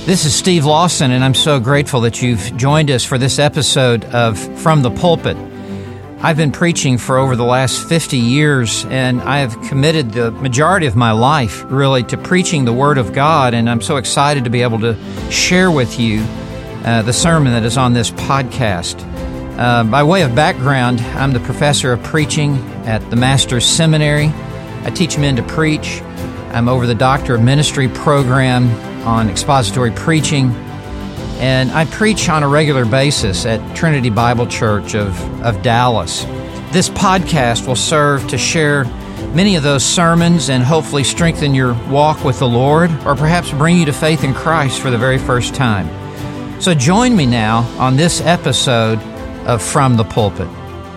This is Steve Lawson, and I'm so grateful that you've joined us for this episode of From the Pulpit. I've been preaching for over the last 50 years, and I have committed the majority of my life, really, to preaching the Word of God, and I'm so excited to be able to share with you the sermon that is on this podcast. By way of background, I'm the professor of preaching at the Master's Seminary. I teach men to preach. I'm over the Doctor of Ministry program on expository preaching, and I preach on a regular basis at Trinity Bible Church of Dallas. This podcast will serve to share many of those sermons and hopefully strengthen your walk with the Lord, or perhaps bring you to faith in Christ for the very first time. So join me now on this episode of From the Pulpit.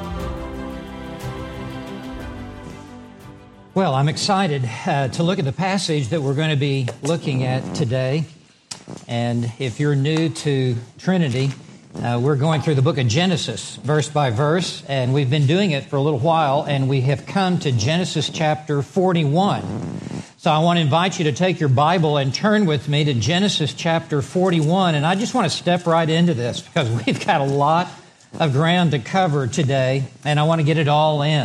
Well, I'm excited to look at the passage that we're going to be looking at today. And if you're new to Trinity, we're going through the book of Genesis, verse by verse, and we've been doing it for a little while, and we have come to Genesis chapter 41. So I want to invite you to take your Bible and turn with me to Genesis chapter 41, and I just want to step right into this because we've got a lot of ground to cover today, and I want to get it all in.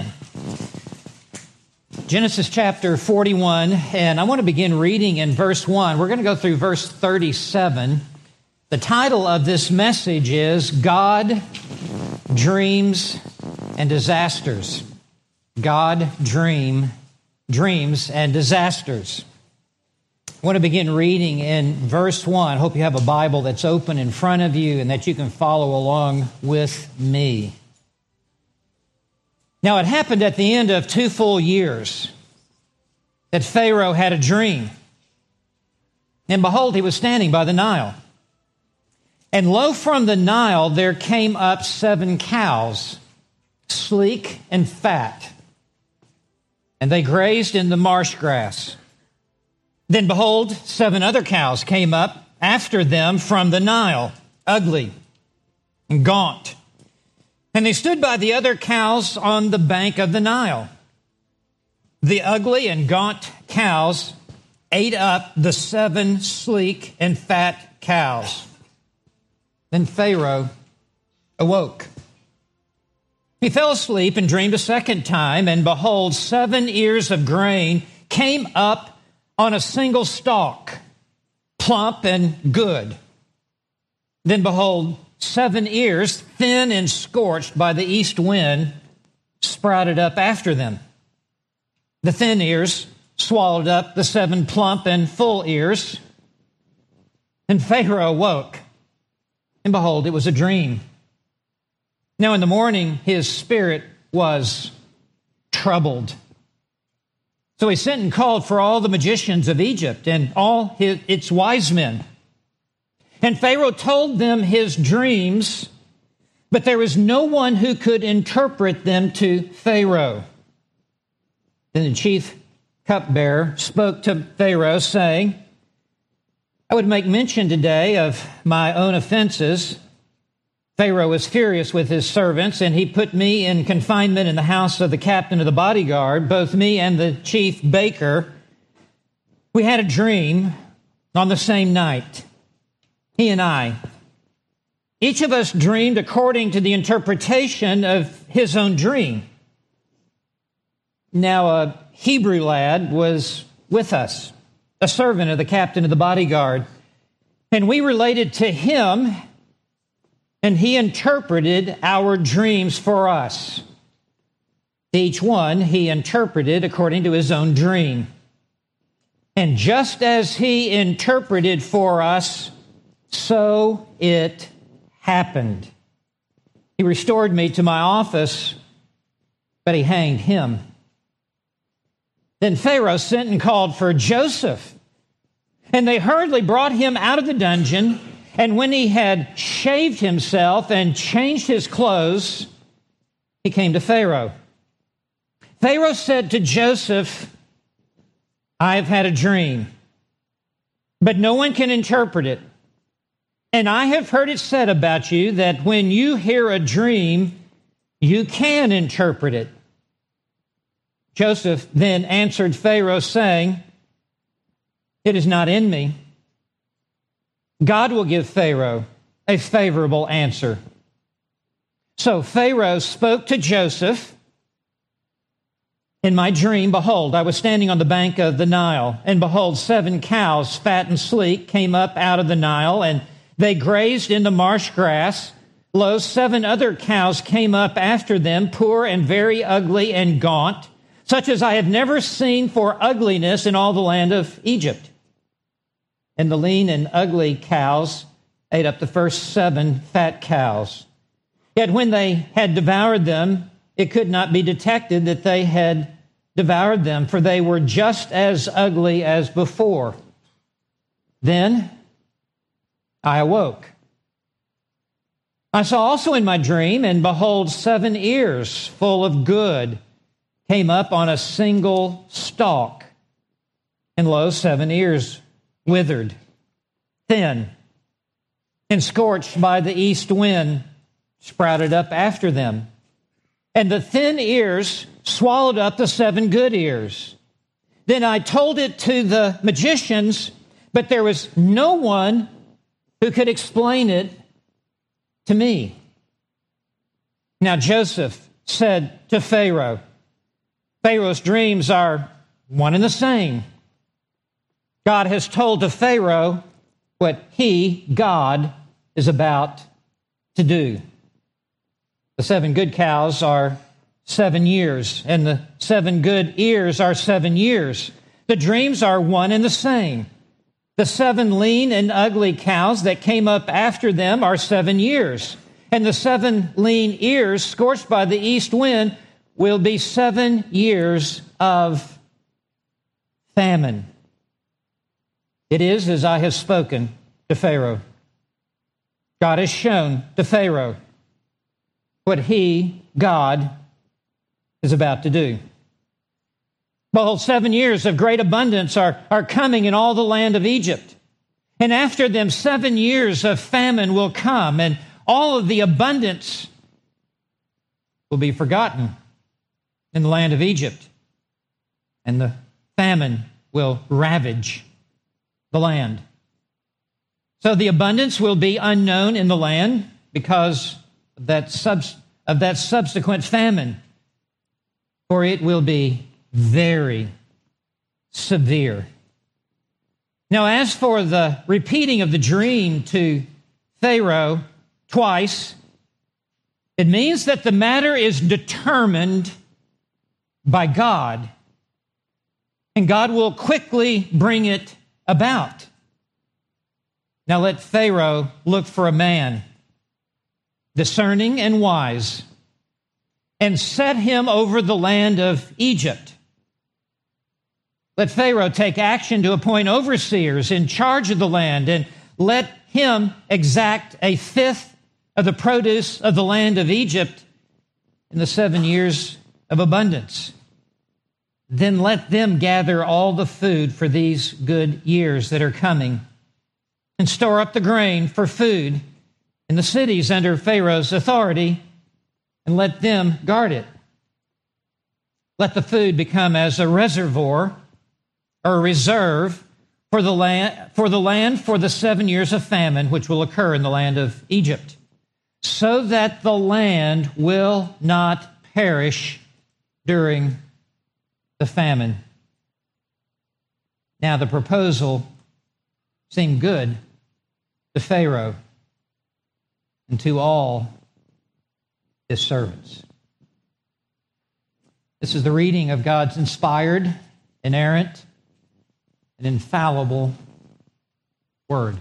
Genesis chapter 41, and I want to begin reading in verse 1. We're going to go through verse 37. The title of this message is God, Dreams, and Disasters. God, Dreams, and Disasters. I want to begin reading in verse 1. I hope you have a Bible that's open in front of you and that you can follow along with me. Now, it happened at the end of 2 full years that Pharaoh had a dream. And behold, he was standing by the Nile. And lo, from the Nile there came up 7 cows, sleek and fat. And they grazed in the marsh grass. Then behold, 7 other cows came up after them from the Nile, ugly and gaunt. And they stood by the other cows on the bank of the Nile. The ugly and gaunt cows ate up the 7 sleek and fat cows. Then Pharaoh awoke. He fell asleep and dreamed a second time, and behold, 7 ears of grain came up on a single stalk, plump and good. Then behold, 7 ears, thin and scorched by the east wind, sprouted up after them. The thin ears swallowed up the 7 plump and full ears. And Pharaoh awoke, and behold, it was a dream. Now in the morning his spirit was troubled. So he sent and called for all the magicians of Egypt and all its wise men. And Pharaoh told them his dreams, but there was no one who could interpret them to Pharaoh. Then the chief cupbearer spoke to Pharaoh, saying, I would make mention today of my own offenses. Pharaoh was furious with his servants, and he put me in confinement in the house of the captain of the bodyguard, both me and the chief baker. We had a dream on the same night. He and I, each of us dreamed according to the interpretation of his own dream. Now, a Hebrew lad was with us, a servant of the captain of the bodyguard, and we related to him, and he interpreted our dreams for us. To each one, he interpreted according to his own dream. And just as he interpreted for us, so it happened. He restored me to my office, but he hanged him. Then Pharaoh sent and called for Joseph, and they hurriedly brought him out of the dungeon. And when he had shaved himself and changed his clothes, he came to Pharaoh. Pharaoh said to Joseph, I have had a dream, but no one can interpret it. And I have heard it said about you that when you hear a dream, you can interpret it. Joseph then answered Pharaoh, saying, It is not in me. God will give Pharaoh a favorable answer. So Pharaoh spoke to Joseph. In my dream, behold, I was standing on the bank of the Nile, and behold, 7 cows, fat and sleek, came up out of the Nile, and they grazed in the marsh grass. Lo, 7 other cows came up after them, poor and very ugly and gaunt, such as I have never seen for ugliness in all the land of Egypt. And the lean and ugly cows ate up the first 7 fat cows. Yet when they had devoured them, it could not be detected that they had devoured them, for they were just as ugly as before. Then I awoke. I saw also in my dream, and behold, 7 ears full of good came up on a single stalk. And lo, 7 ears withered, thin, and scorched by the east wind, sprouted up after them. And the thin ears swallowed up the 7 good ears. Then I told it to the magicians, but there was no one who could explain it to me. Now Joseph said to Pharaoh, Pharaoh's dreams are one and the same. God has told to Pharaoh what he, God, is about to do. The 7 good cows are 7 years, and the 7 good ears are 7 years. The dreams are one and the same. The 7 lean and ugly cows that came up after them are 7 years. And the 7 lean ears scorched by the east wind will be 7 years of famine. It is as I have spoken to Pharaoh. God has shown to Pharaoh what he, God, is about to do. Behold, 7 years of great abundance are coming in all the land of Egypt. And after them, 7 years of famine will come, and all of the abundance will be forgotten in the land of Egypt. And the famine will ravage the land. So the abundance will be unknown in the land because of that subsequent famine, for it will be very severe. Now, as for the repeating of the dream to Pharaoh twice, it means that the matter is determined by God, and God will quickly bring it about. Now let Pharaoh look for a man discerning and wise, and set him over the land of Egypt. Let Pharaoh take action to appoint overseers in charge of the land, and let him exact a fifth of the produce of the land of Egypt in the 7 years of abundance. Then let them gather all the food for these good years that are coming, and store up the grain for food in the cities under Pharaoh's authority, and let them guard it. Let the food become as a reservoir or a reserve for the land for the 7 years of famine which will occur in the land of Egypt, so that the land will not perish during the famine. Now the proposal seemed good to Pharaoh and to all his servants. This is the reading of God's inspired, inerrant, and infallible word.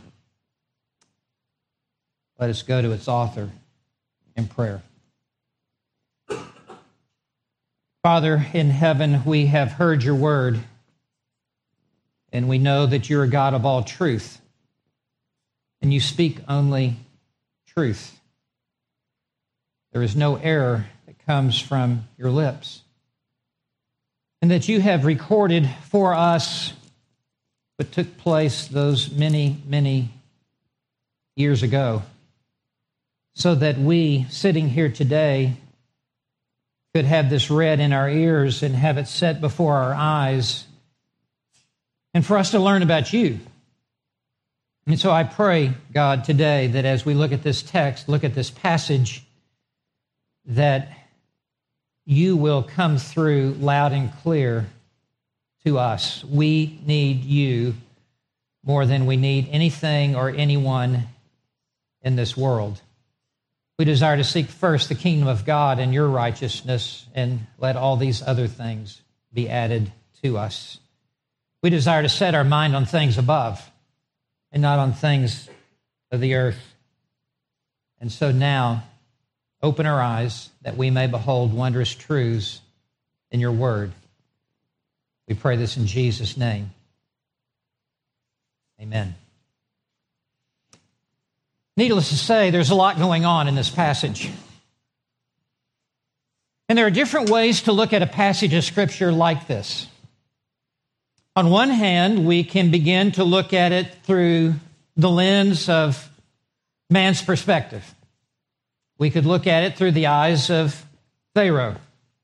Let us go to its author in prayer. Father in heaven, we have heard your word, and we know that you're a God of all truth, and you speak only truth. There is no error that comes from your lips, and that you have recorded for us what took place those many, many years ago, so that we, sitting here today, could have this read in our ears and have it set before our eyes, and for us to learn about you And so I pray, God, today that as we look at this text, look at this passage, that you will come through loud and clear to us. We need you more than we need anything or anyone in this world. We desire to seek first the kingdom of God and your righteousness, and let all these other things be added to us. We desire to set our mind on things above and not on things of the earth. And so now, open our eyes that we may behold wondrous truths in your word. We pray this in Jesus' name. Amen. Needless to say, there's a lot going on in this passage. And there are different ways to look at a passage of Scripture like this. On one hand, we can begin to look at it through the lens of man's perspective. We could look at it through the eyes of Pharaoh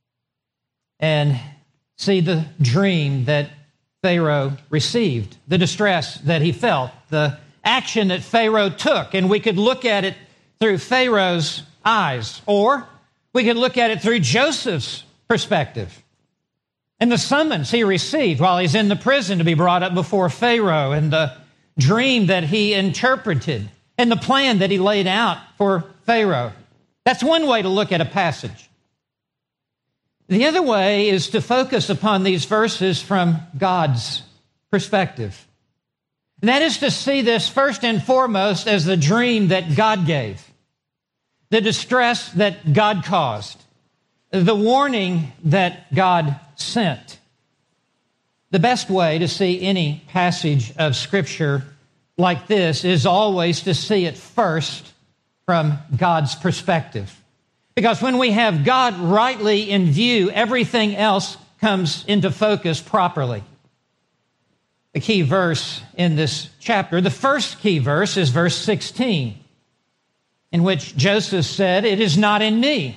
and see the dream that Pharaoh received, the distress that he felt, the action that Pharaoh took. And we could look at it through Pharaoh's eyes, or we could look at it through Joseph's perspective and the summons he received while he's in the prison to be brought up before Pharaoh, and the dream that he interpreted and the plan that he laid out for Pharaoh. That's one way to look at a passage. The other way is to focus upon these verses from God's perspective. And that is to see this first and foremost as the dream that God gave, the distress that God caused, the warning that God sent. The best way to see any passage of Scripture like this is always to see it first from God's perspective. Because when we have God rightly in view, everything else comes into focus properly. The key verse in this chapter, the first key verse, is verse 16, in which Joseph said, "It is not in me.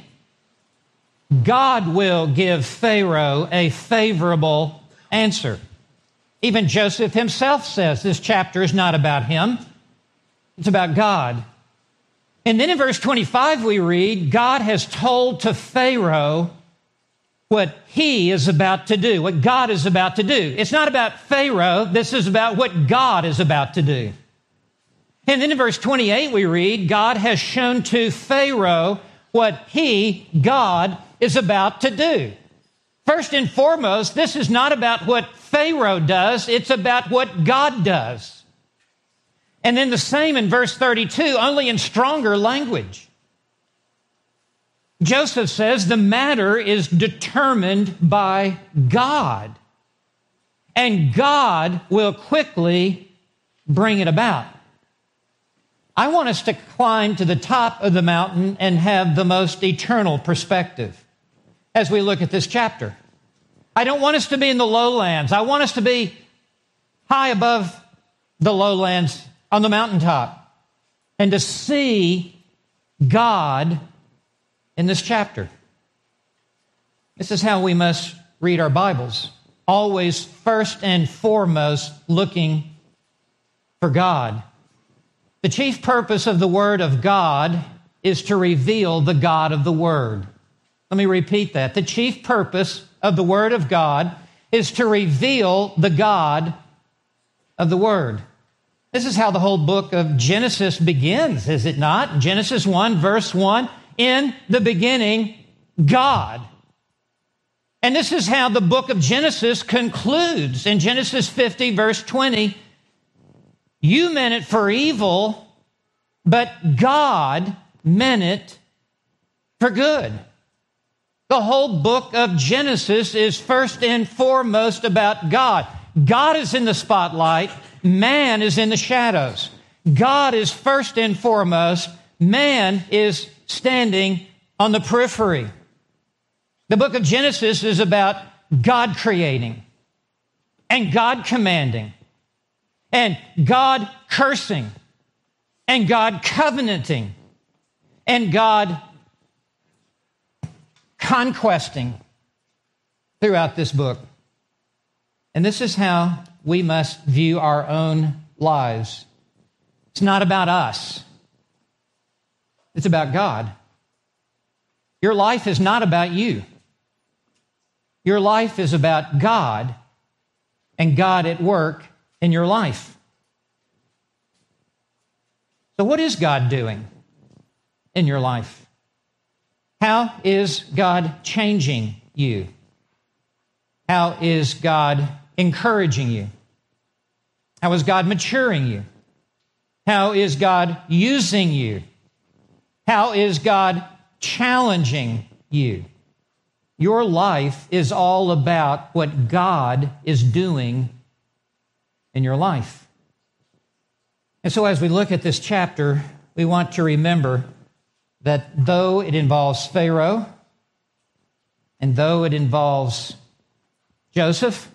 God will give Pharaoh a favorable answer." Even Joseph himself says this chapter is not about him. It's about God. And then in verse 25 we read, God has told to Pharaoh what he is about to do, what God is about to do. It's not about Pharaoh. This is about what God is about to do. And then in verse 28 we read, God has shown to Pharaoh what he, God, is about to do. First and foremost, this is not about what Pharaoh does. It's about what God does. And then the same in verse 32, only in stronger language. Joseph says the matter is determined by God, and God will quickly bring it about. I want us to climb to the top of the mountain and have the most eternal perspective as we look at this chapter. I don't want us to be in the lowlands. I want us to be high above the lowlands on the mountaintop and to see God in this chapter. This is how we must read our Bibles. Always first and foremost looking for God. The chief purpose of the Word of God is to reveal the God of the Word. Let me repeat that. The chief purpose of the Word of God is to reveal the God of the Word. This is how the whole book of Genesis begins, is it not? Genesis 1, verse 1, in the beginning, God. And this is how the book of Genesis concludes. In Genesis 50, verse 20, you meant it for evil, but God meant it for good. The whole book of Genesis is first and foremost about God. God is in the spotlight. Man is in the shadows. God is first and foremost. Man is standing on the periphery. The book of Genesis is about God creating and God commanding and God cursing and God covenanting and God conquesting throughout this book. And this is how we must view our own lives. It's not about us. It's about God. Your life is not about you. Your life is about God and God at work in your life. So what is God doing in your life? How is God changing you? How is God encouraging you? How is God maturing you? How is God using you? How is God challenging you? Your life is all about what God is doing in your life. And so as we look at this chapter, we want to remember that though it involves Pharaoh and though it involves Joseph,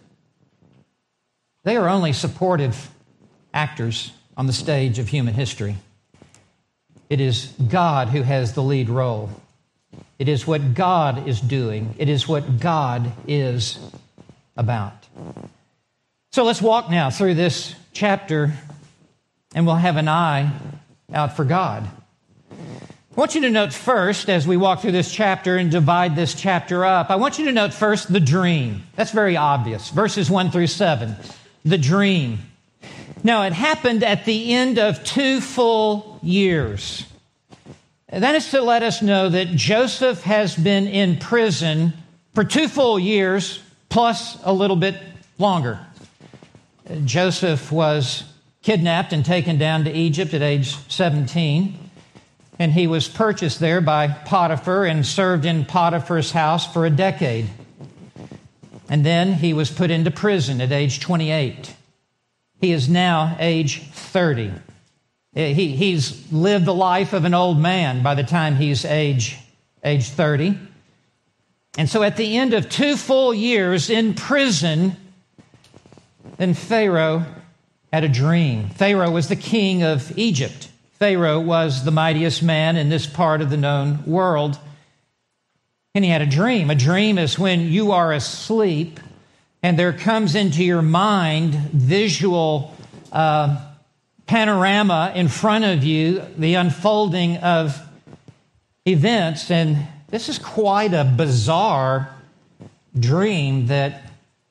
they are only supportive actors on the stage of human history. It is God who has the lead role. It is what God is doing. It is what God is about. So let's walk now through this chapter, and we'll have an eye out for God. I want you to note first, as we walk through this chapter and divide this chapter up, I want you to note first the dream. That's very obvious. Verses 1 through 7, the dream. Now, it happened at the end of 2 full years. That is to let us know that Joseph has been in prison for 2 full years, plus a little bit longer. Joseph was kidnapped and taken down to Egypt at age 17, and he was purchased there by Potiphar and served in Potiphar's house for a decade. And then he was put into prison at age 28. He is now age 30. He's lived the life of an old man by the time he's age 30. And so at the end of 2 full years in prison, then Pharaoh had a dream. Pharaoh was the king of Egypt. Pharaoh was the mightiest man in this part of the known world. And he had a dream. A dream is when you are asleep and there comes into your mind visual panorama in front of you, the unfolding of events. And this is quite a bizarre dream that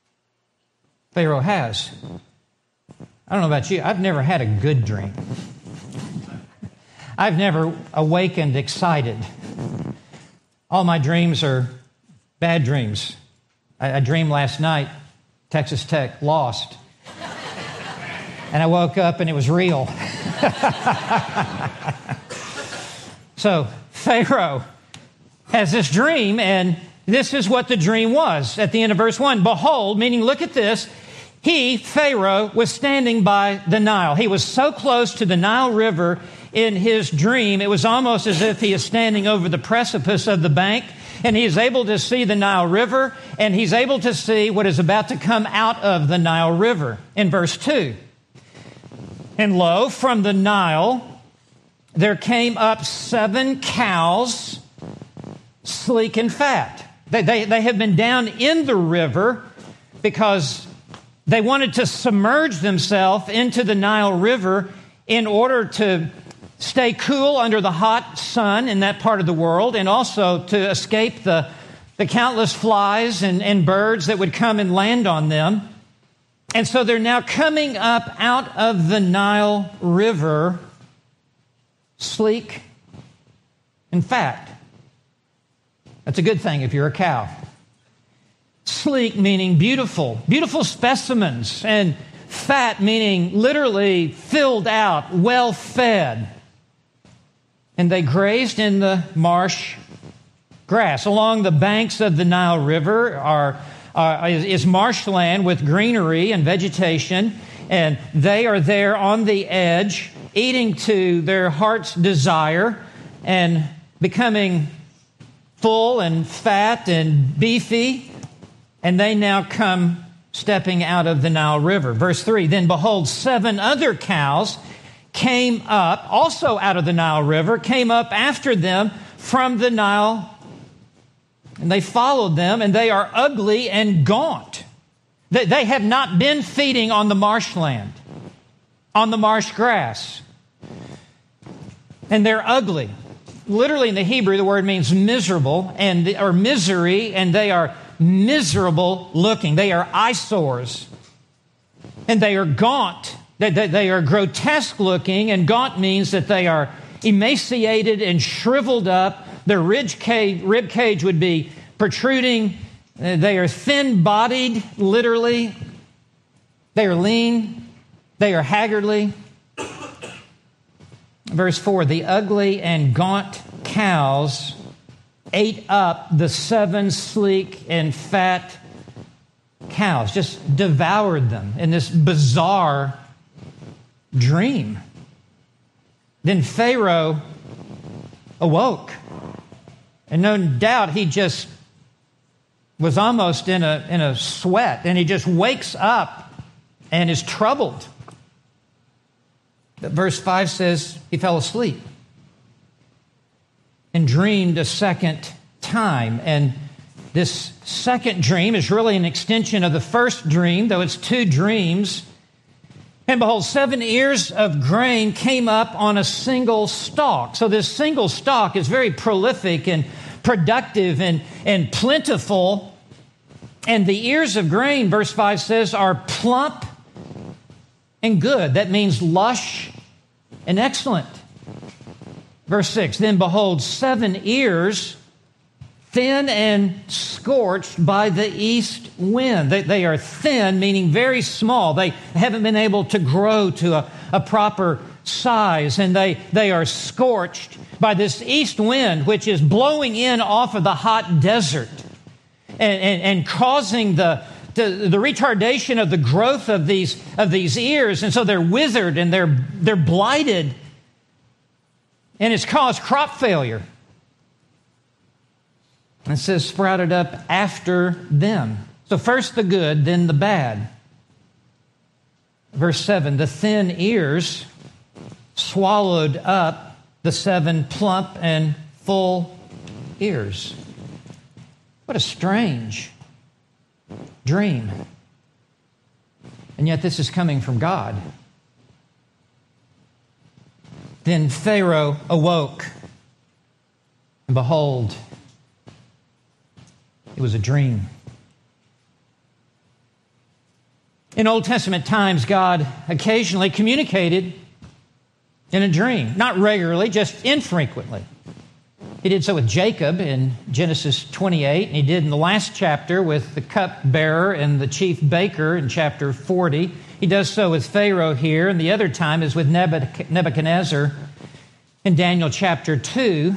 Pharaoh has. I don't know about you. I've never had a good dream. I've never awakened excited. All my dreams are bad dreams. I dreamed last night, Texas Tech lost. And I woke up and it was real. So Pharaoh has this dream, and this is what the dream was. At the end of verse 1, behold, meaning look at this, he, Pharaoh, was standing by the Nile. He was so close to the Nile River in his dream, it was almost as if he is standing over the precipice of the bank, and he is able to see the Nile River, and he's able to see what is about to come out of the Nile River. In verse 2, and lo, from the Nile there came up 7 cows, sleek and fat. They have been down in the river because they wanted to submerge themselves into the Nile River in order to stay cool under the hot sun in that part of the world, and also to escape the countless flies and birds that would come and land on them. And so they're now coming up out of the Nile River, sleek and fat. That's a good thing if you're a cow. Sleek meaning beautiful, beautiful specimens, and fat meaning literally filled out, well fed. And they grazed in the marsh grass. Along the banks of the Nile River is marshland with greenery and vegetation, and they are there on the edge, eating to their heart's desire and becoming full and fat and beefy, and they now come stepping out of the Nile River. Verse 3, then behold, 7 other cows came up, also out of the Nile River, came up after them from the Nile, and they followed them, and they are ugly and gaunt. They have not been feeding on the marshland, on the marsh grass. and they're ugly. Literally in the Hebrew, the word means miserable or misery, and they are miserable looking. They are eyesores. And they are gaunt. They are grotesque looking, and gaunt means that they are emaciated and shriveled up. Their rib cage would be protruding. They are thin-bodied, literally. They are lean. They are haggardly. Verse 4, the ugly and gaunt cows ate up the 7 sleek and fat cows, just devoured them in this bizarre dream. Then Pharaoh awoke, and no doubt he just was almost in a sweat, and he just wakes up and is troubled. But verse 5 says he fell asleep and dreamed a second time. And this second dream is really an extension of the first dream, though it's 2 dreams. And behold, 7 ears of grain came up on a single stalk. So this single stalk is very prolific and productive and plentiful. And the ears of grain, verse 5 says, are plump and good. That means lush and excellent. Verse 6, then behold, 7 ears, thin and scorched by the east wind. They are thin, meaning very small. They haven't been able to grow to a proper size, and they are scorched by this east wind, which is blowing in off of the hot desert and causing the retardation of the growth of these ears, and so they're withered and they're blighted, and it's caused crop failure. And it says sprouted up after them. So first the good, then the bad. Verse 7, the thin ears swallowed up the 7 plump and full ears. What a strange dream. And yet this is coming from God. Then Pharaoh awoke, and behold, it was a dream. In Old Testament times, God occasionally communicated in a dream. Not regularly, just infrequently. He did so with Jacob in Genesis 28, and he did in the last chapter with the cupbearer and the chief baker in chapter 40. He does so with Pharaoh here, and the other time is with Nebuchadnezzar in Daniel chapter 2.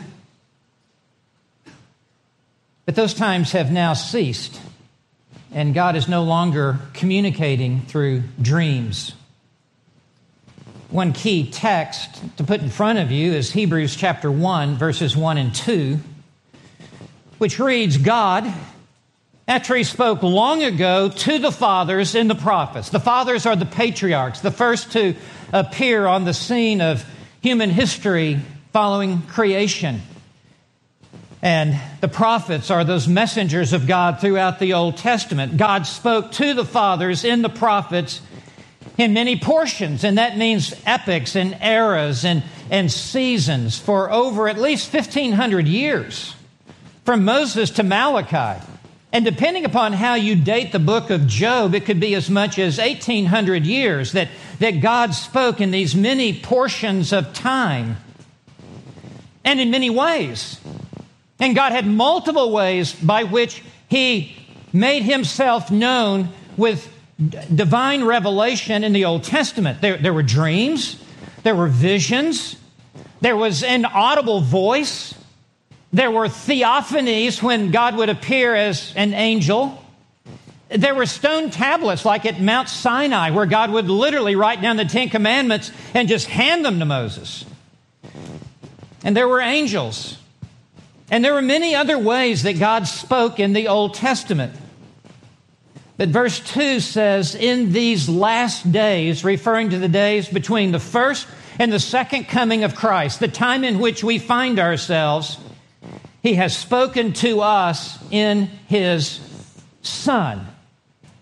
But those times have now ceased, and God is no longer communicating through dreams. One key text to put in front of you is Hebrews chapter 1, verses 1 and 2, which reads, God, after he spoke long ago to the fathers and the prophets. The fathers are the patriarchs, the first to appear on the scene of human history following creation. And the prophets are those messengers of God throughout the Old Testament. God spoke to the fathers in the prophets in many portions, and that means epochs and eras and seasons for over at least 1,500 years, from Moses to Malachi. And depending upon how you date the book of Job, it could be as much as 1,800 years that God spoke in these many portions of time and in many ways. And God had multiple ways by which he made himself known with divine revelation in the Old Testament. There were dreams, there were visions, there was an audible voice, there were theophanies when God would appear as an angel. There were stone tablets like at Mount Sinai where God would literally write down the 10 Commandments and just hand them to Moses. And there were angels. And there were many other ways that God spoke in the Old Testament. But verse 2 says, in these last days, referring to the days between the first and the second coming of Christ, the time in which we find ourselves, he has spoken to us in his Son.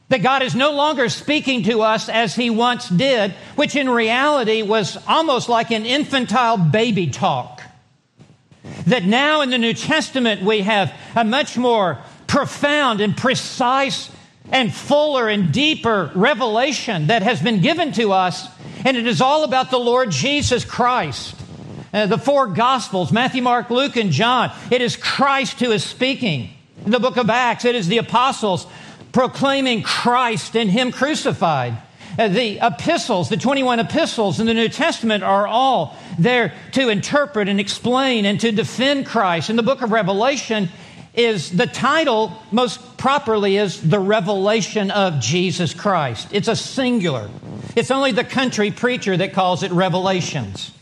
That God is no longer speaking to us as He once did, which in reality was almost like an infantile baby talk. That now in the New Testament we have a much more profound and precise and fuller and deeper revelation that has been given to us, and it is all about the Lord Jesus Christ. The four Gospels, Matthew, Mark, Luke, and John, it is Christ who is speaking. In the book of Acts, it is the apostles proclaiming Christ and Him crucified. The epistles, the 21 epistles in the New Testament are all there to interpret and explain and to defend Christ. In the book of Revelation, is the title most properly is the revelation of Jesus Christ. It's a singular. It's only the country preacher that calls it Revelations.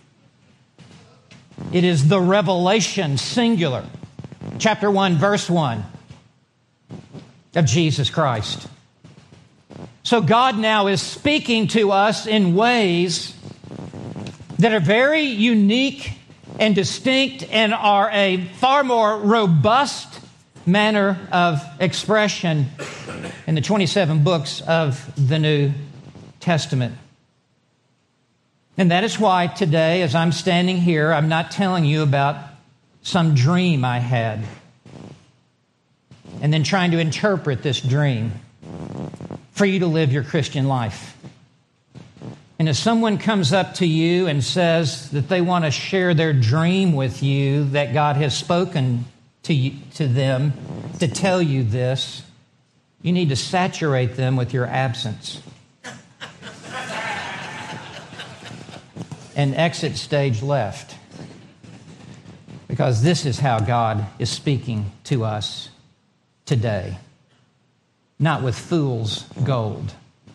It is the revelation singular. Chapter 1, verse 1 of Jesus Christ. So God now is speaking to us in ways that are very unique and distinct and are a far more robust manner of expression in the 27 books of the New Testament. And that is why today, as I'm standing here, I'm not telling you about some dream I had and then trying to interpret this dream for you to live your Christian life. And if someone comes up to you and says that they want to share their dream with you, that God has spoken to them to tell you this, you need to saturate them with your absence and exit stage left. Because this is how God is speaking to us today. Not with fool's gold.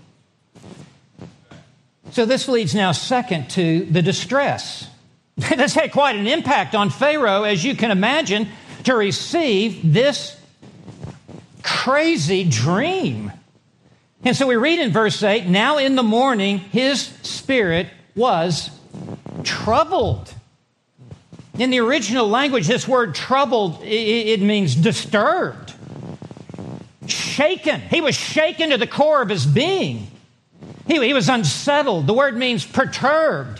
So this leads now second to the distress. This had quite an impact on Pharaoh, as you can imagine, to receive this crazy dream. And so we read in verse 8, now in the morning his spirit was troubled. In the original language, this word troubled, it means disturbed, shaken. He was shaken to the core of his being. He was unsettled. The word means perturbed.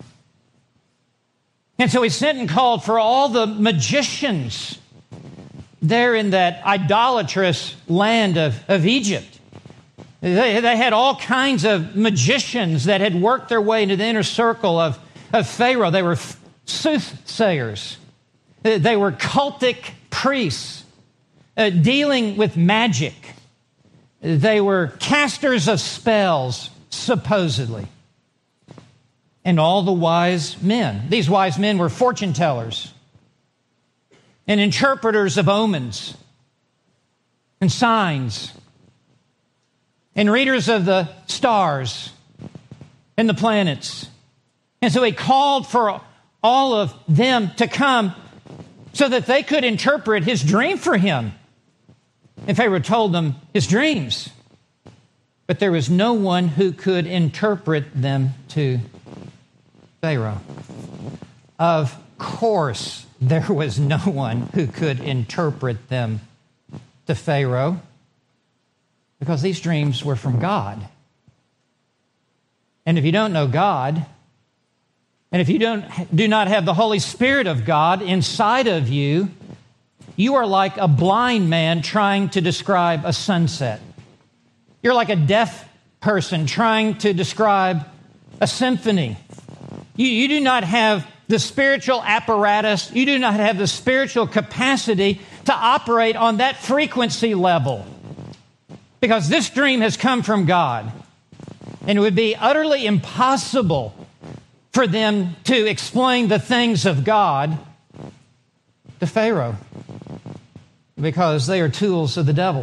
And so he sent and called for all the magicians there in that idolatrous land of Egypt. They had all kinds of magicians that had worked their way into the inner circle of Pharaoh. They were soothsayers. They were cultic priests dealing with magic. They were casters of spells, supposedly. And all the wise men. These wise men were fortune tellers and interpreters of omens and signs and readers of the stars and the planets. And so he called for all of them to come so that they could interpret his dream for him. And Pharaoh told them his dreams, but there was no one who could interpret them to Pharaoh. Of course, there was no one who could interpret them to Pharaoh, because these dreams were from God. And if you don't know God, and if you do not have the Holy Spirit of God inside of you, you are like a blind man trying to describe a sunset. You're like a deaf person trying to describe a symphony. You do not have the spiritual apparatus. You do not have the spiritual capacity to operate on that frequency level. Because this dream has come from God. And it would be utterly impossible for them to explain the things of God to Pharaoh, because they are tools of the devil.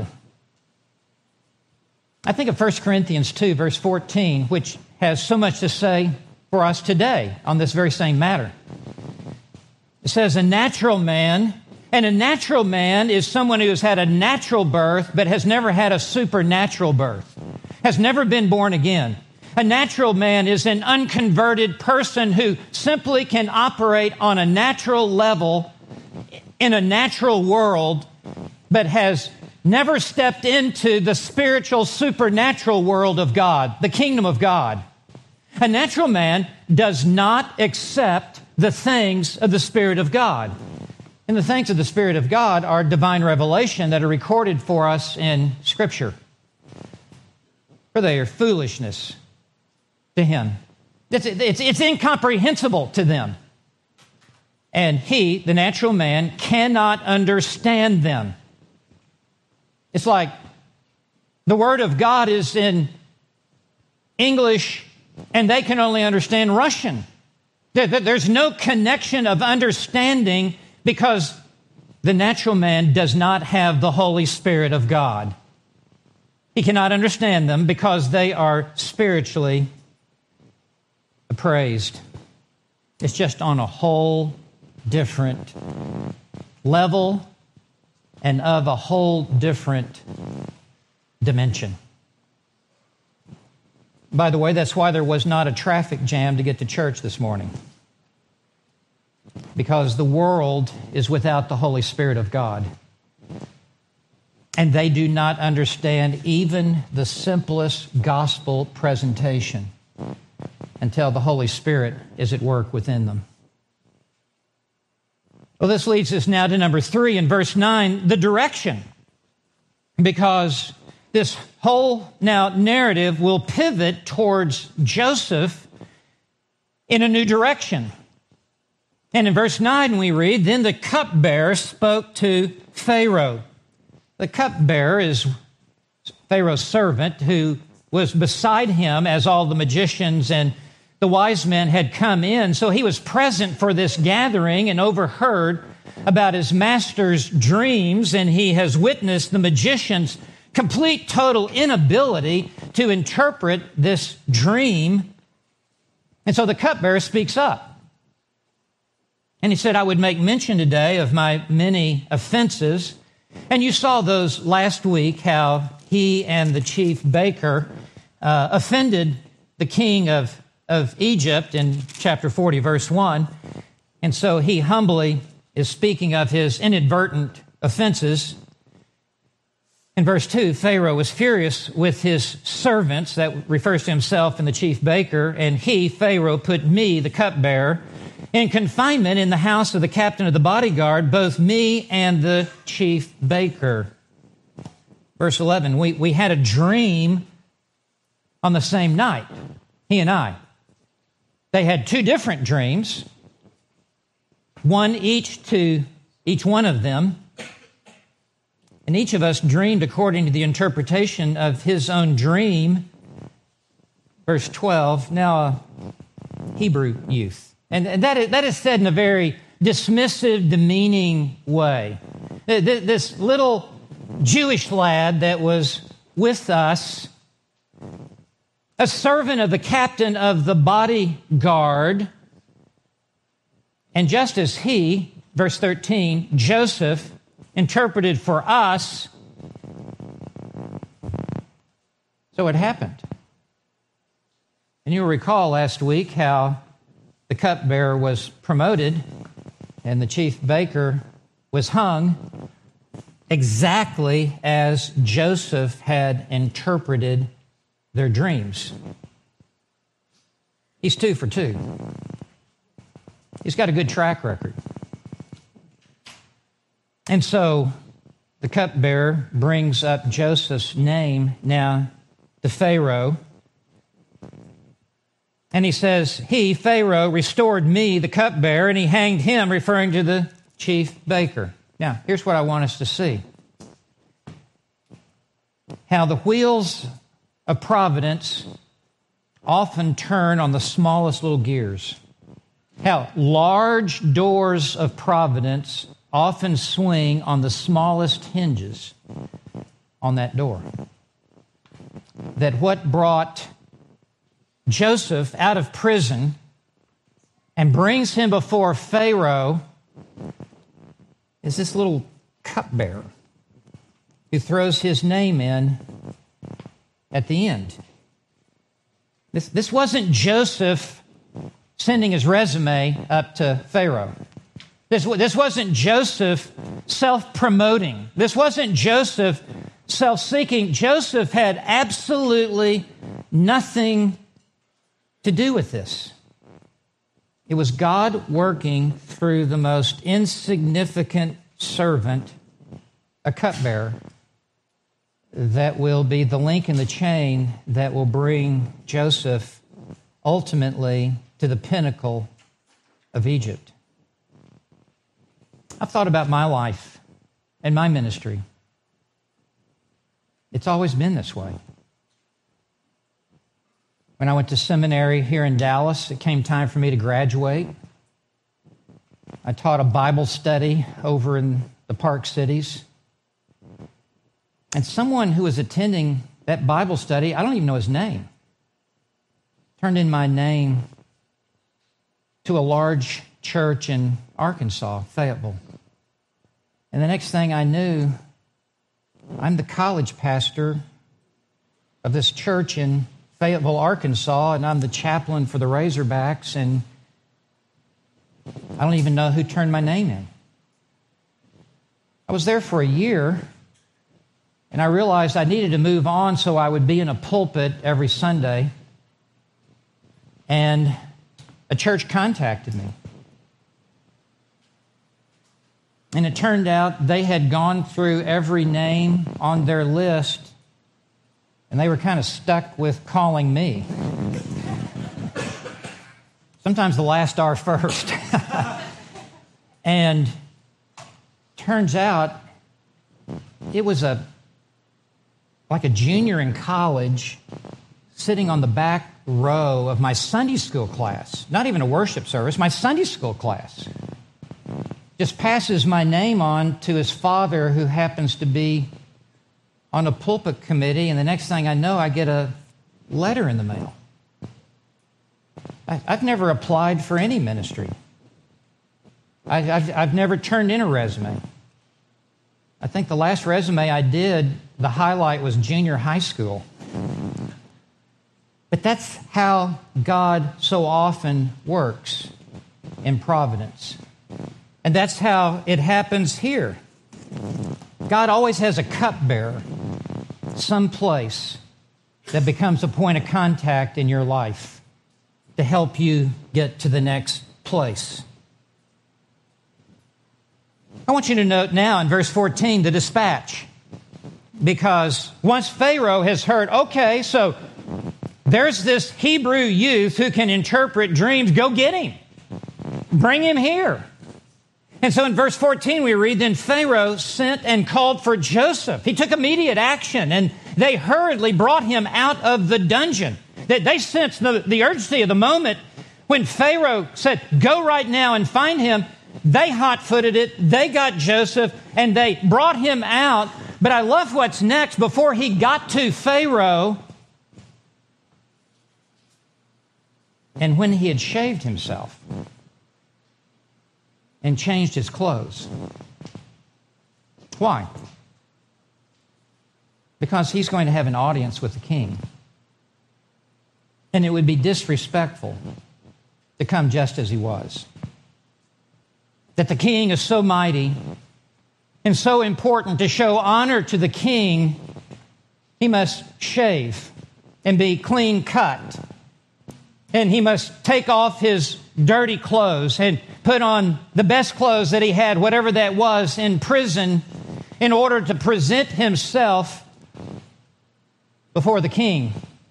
I think of 1 Corinthians 2, verse 14, which has so much to say for us today on this very same matter. It says, a natural man is someone who has had a natural birth but has never had a supernatural birth, has never been born again. A natural man is an unconverted person who simply can operate on a natural level in a natural world, but has never stepped into the spiritual, supernatural world of God, the kingdom of God. A natural man does not accept the things of the Spirit of God. And the things of the Spirit of God are divine revelation that are recorded for us in Scripture. For they are foolishness to him. It's incomprehensible to them. And he, the natural man, cannot understand them. It's like the Word of God is in English and they can only understand Russian. There's no connection of understanding because the natural man does not have the Holy Spirit of God. He cannot understand them because they are spiritually appraised. It's just on a whole different level and of a whole different dimension. By the way, that's why there was not a traffic jam to get to church this morning. Because the world is without the Holy Spirit of God. And they do not understand even the simplest gospel presentation until the Holy Spirit is at work within them. Well, this leads us now to number 3 in verse 9, the direction. Because this whole now narrative will pivot towards Joseph in a new direction. And in verse 9 we read, then the cupbearer spoke to Pharaoh. The cupbearer is Pharaoh's servant who was beside him as all the magicians and the wise men had come in. So he was present for this gathering and overheard about his master's dreams, and he has witnessed the magician's complete, total inability to interpret this dream. And so the cupbearer speaks up. And he said, I would make mention today of my many offenses. And you saw those last week, how he and the chief baker offended the king of Egypt in chapter 40, verse 1. And so he humbly is speaking of his inadvertent offenses. In verse 2, Pharaoh was furious with his servants, that refers to himself and the chief baker, and he, Pharaoh, put me, the cupbearer, in confinement in the house of the captain of the bodyguard, both me and the chief baker. Verse 11, we had a dream on the same night, he and I. They had 2 different dreams, one each to each one of them. And each of us dreamed according to the interpretation of his own dream. Verse 12, now a Hebrew youth. And that is said in a very dismissive, demeaning way. This little Jewish lad that was with us, a servant of the captain of the bodyguard, and just as he, verse 13, Joseph, interpreted for us, so it happened. And you'll recall last week how the cupbearer was promoted and the chief baker was hung exactly as Joseph had interpreted their dreams. He's 2 for 2. He's got a good track record. And so the cupbearer brings up Joseph's name now to Pharaoh. And he says, he, Pharaoh, restored me, the cupbearer, and he hanged him, referring to the chief baker. Now, here's what I want us to see. How the wheels of providence often turn on the smallest little gears. How large doors of providence often swing on the smallest hinges on that door. That what brought Joseph out of prison and brings him before Pharaoh is this little cupbearer who throws his name in at the end. This wasn't Joseph sending his resume up to Pharaoh. This wasn't Joseph self-promoting. This wasn't Joseph self-seeking. Joseph had absolutely nothing to do with this. It was God working through the most insignificant servant, a cupbearer, that will be the link in the chain that will bring Joseph ultimately to the pinnacle of Egypt. I've thought about my life and my ministry. It's always been this way. When I went to seminary here in Dallas, it came time for me to graduate. I taught a Bible study over in the Park Cities. And someone who was attending that Bible study, I don't even know his name, turned in my name to a large church in Arkansas, Fayetteville. And the next thing I knew, I'm the college pastor of this church in Fayetteville, Arkansas, and I'm the chaplain for the Razorbacks, and I don't even know who turned my name in. I was there for a year, and I realized I needed to move on so I would be in a pulpit every Sunday, and a church contacted me. And it turned out they had gone through every name on their list, and they were kind of stuck with calling me. Sometimes the last are first. And turns out it was like a junior in college sitting on the back row of my Sunday school class, not even a worship service, my Sunday school class. Just passes my name on to his father, who happens to be on a pulpit committee, and the next thing I know, I get a letter in the mail. I've never applied for any ministry. I've never turned in a resume. I think the last resume I did, the highlight was junior high school. But that's how God so often works in providence. And that's how it happens here. God always has a cupbearer someplace that becomes a point of contact in your life to help you get to the next place. I want you to note now in verse 14 the dispatch. Because once Pharaoh has heard, okay, so there's this Hebrew youth who can interpret dreams, go get him. Bring him here. And so in verse 14 we read, then Pharaoh sent and called for Joseph. He took immediate action, and they hurriedly brought him out of the dungeon. They sensed the urgency of the moment when Pharaoh said, go right now and find him. They hot-footed it. They got Joseph, and they brought him out. But I love what's next. Before he got to Pharaoh, and when he had shaved himself and changed his clothes. Why? Because he's going to have an audience with the king. And it would be disrespectful to come just as he was. That the king is so mighty and so important, to show honor to the king, he must shave and be clean cut. And he must take off his dirty clothes and put on the best clothes that he had, whatever that was, in prison, in order to present himself before the king.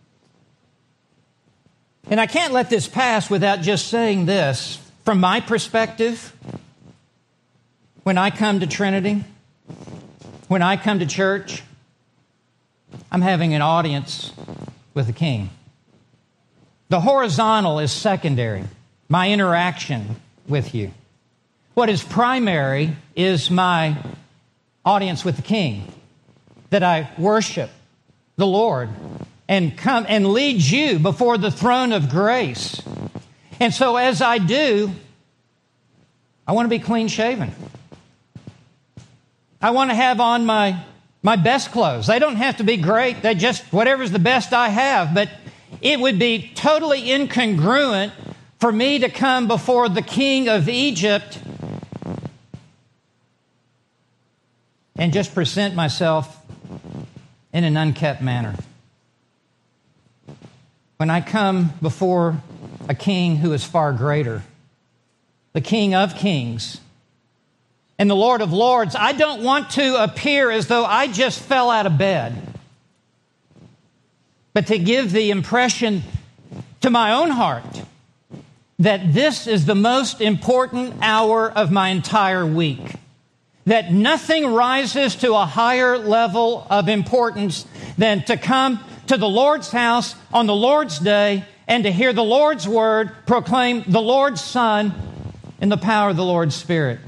And I can't let this pass without just saying this. From my perspective, when I come to Trinity, when I come to church, I'm having an audience with the king. The horizontal is secondary, my interaction with you. What is primary is my audience with the king, that I worship the Lord and come and lead you before the throne of grace. And so as I do, I want to be clean shaven. I want to have on my best clothes. They don't have to be great. They just, whatever's the best I have. But it would be totally incongruent for me to come before the king of Egypt and just present myself in an unkept manner. When I come before a king who is far greater, the King of Kings and the Lord of Lords, I don't want to appear as though I just fell out of bed, but to give the impression to my own heart that this is the most important hour of my entire week, that nothing rises to a higher level of importance than to come to the Lord's house on the Lord's day and to hear the Lord's word proclaim the Lord's Son in the power of the Lord's Spirit.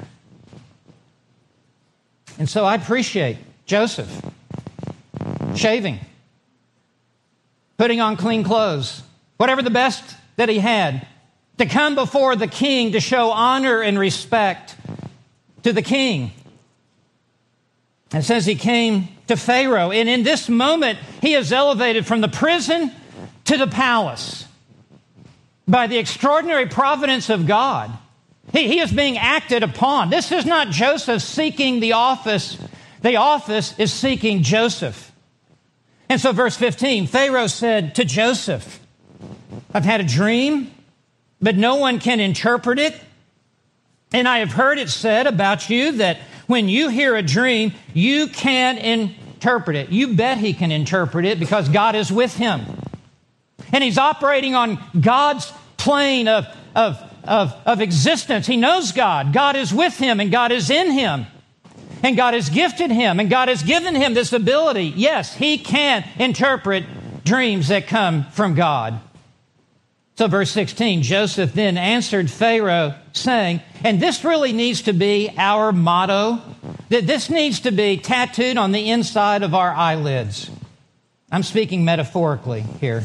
And so I appreciate Joseph shaving, putting on clean clothes, whatever the best that he had, to come before the king to show honor and respect to the king. It says he came to Pharaoh, and in this moment, he is elevated from the prison to the palace by the extraordinary providence of God. He is being acted upon. This is not Joseph seeking the office. The office is seeking Joseph. And so verse 15, Pharaoh said to Joseph, I've had a dream, but no one can interpret it. And I have heard it said about you that when you hear a dream, you can interpret it. You bet he can interpret it because God is with him. And he's operating on God's plane of existence. He knows God. God is with him and God is in him. And God has gifted him and God has given him this ability. Yes, he can interpret dreams that come from God. So verse 16, Joseph then answered Pharaoh saying, and this really needs to be our motto, that this needs to be tattooed on the inside of our eyelids. I'm speaking metaphorically here.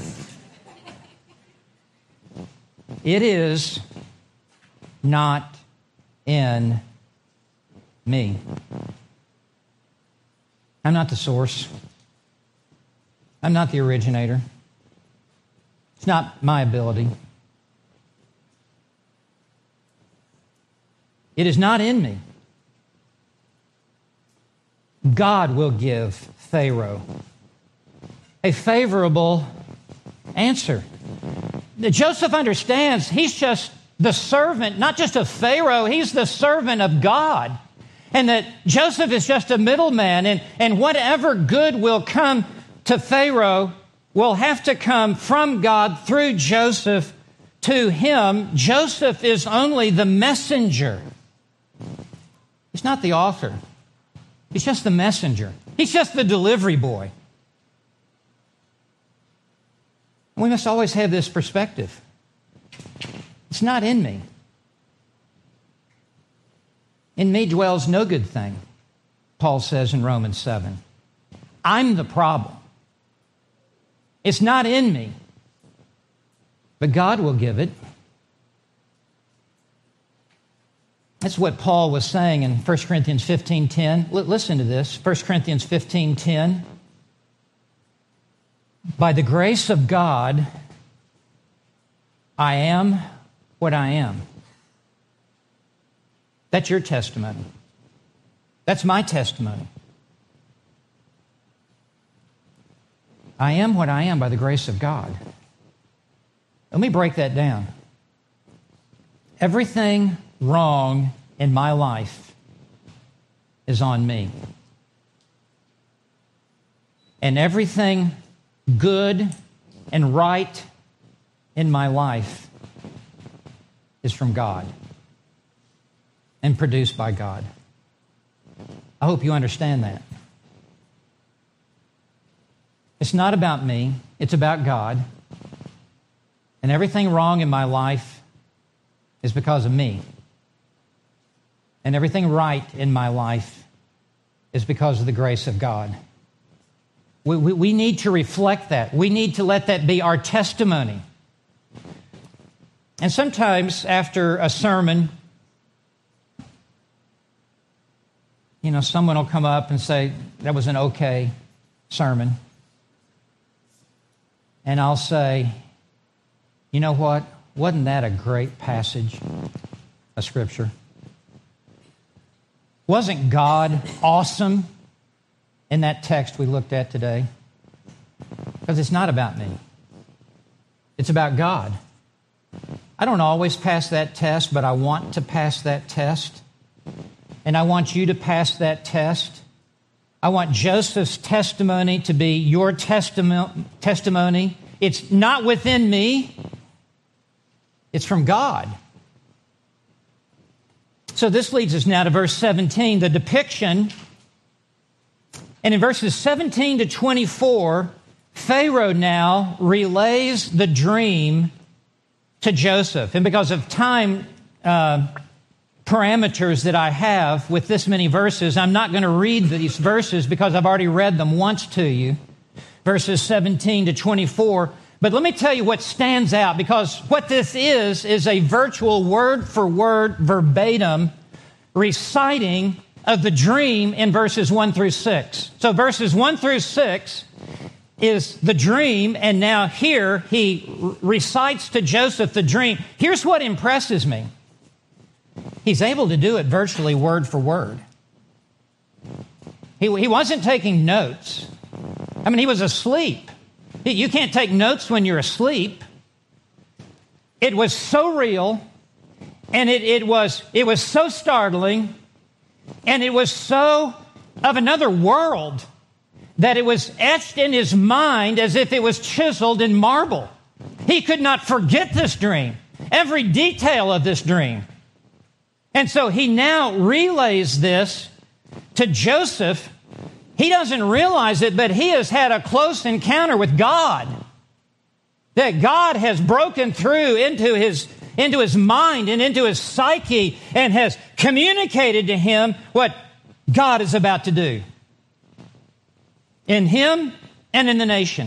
It is not in me. I'm not the source. I'm not the originator. It's not my ability. It is not in me. God will give Pharaoh a favorable answer. Joseph understands he's just the servant, not just of Pharaoh, he's the servant of God. And that Joseph is just a middleman, and whatever good will come to Pharaoh will have to come from God through Joseph to him. Joseph is only the messenger. He's not the author. He's just the messenger. He's just the delivery boy. We must always have this perspective. It's not in me. In me dwells no good thing, Paul says in Romans 7. I'm the problem. It's not in me, but God will give it. That's what Paul was saying in 1 Corinthians 15:10. Listen to this, 1 Corinthians 15:10. By the grace of God, I am what I am. That's your testimony. That's my testimony. I am what I am by the grace of God. Let me break that down. Everything wrong in my life is on me. And everything good and right in my life is from God and produced by God. I hope you understand that. It's not about me, it's about God. And everything wrong in my life is because of me. And everything right in my life is because of the grace of God. We need to reflect that. We need to let that be our testimony. And sometimes after a sermon, someone will come up and say, that was an okay sermon. And I'll say, you know what? Wasn't that a great passage of Scripture? Wasn't God awesome in that text we looked at today? Because it's not about me. It's about God. I don't always pass that test, but I want to pass that test. And I want you to pass that test. I want Joseph's testimony to be your testimony. It's not within me. It's from God. So this leads us now to verse 17, the depiction. And in verses 17 to 24, Pharaoh now relays the dream to Joseph. And because of time parameters that I have with this many verses, I'm not going to read these verses because I've already read them once to you, verses 17 to 24. But let me tell you what stands out, because what this is a virtual word-for-word verbatim reciting of the dream in verses 1 through 6. So verses 1 through 6 is the dream, and now here he recites to Joseph the dream. Here's what impresses me. He's able to do it virtually word for word. He wasn't taking notes. I mean, he was asleep. You can't take notes when you're asleep. It was so real, and it was so startling, and it was so of another world that it was etched in his mind as if it was chiseled in marble. He could not forget this dream, every detail of this dream. And so he now relays this to Joseph. He doesn't realize it, but he has had a close encounter with God. That God has broken through into his mind and into his psyche and has communicated to him what God is about to do in him and in the nation.